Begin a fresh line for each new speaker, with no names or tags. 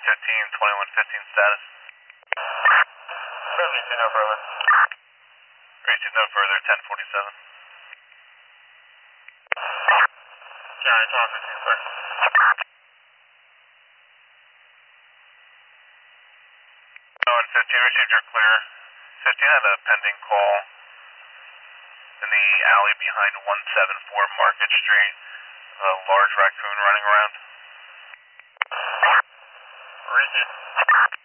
2115 status.
Reaching no further.
Reaching no further, 1047.
Johnny, 2115, sir.
2115, received your clear. 15 had a pending call in the alley behind 174 Market Street. A large raccoon running around.
Reaching.